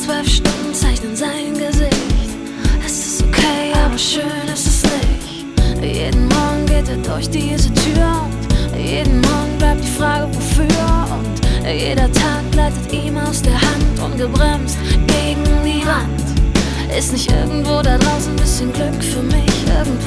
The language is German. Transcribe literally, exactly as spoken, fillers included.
zwölf Stunden zeichnen sein Gesicht. Es ist okay, aber schön ist es nicht. Jeden Morgen geht er durch diese Tür und jeden Morgen bleibt die Frage, wofür. Und jeder Tag gleitet ihm aus der Hand, ungebremst gegen die Wand. Ist nicht irgendwo da draußen ein bisschen Glück für mich? Irgendwo